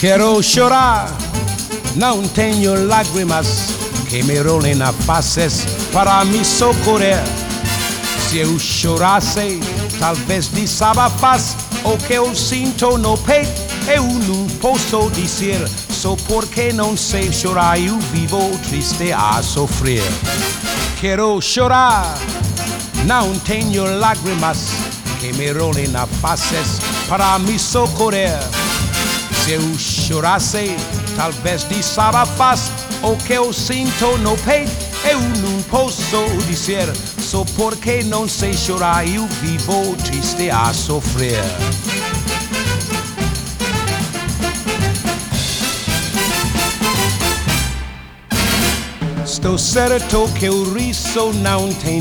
Quero chorar, não tenho lágrimas que me rolem na faces para me socorrer. Se eu chorasse, talvez desabafasse o que eu sinto no peito. Eu não posso dizer, só porque não sei chorar, eu vivo triste a sofrer. Quero chorar, não tenho lágrimas que me rolem na faces para me socorrer. Se eu chorasse, talvez desabafasse o que eu sinto no peito. Eu não posso dizer, só porque não sei chorar, eu vivo triste a sofrer. Estou certo que o riso não tem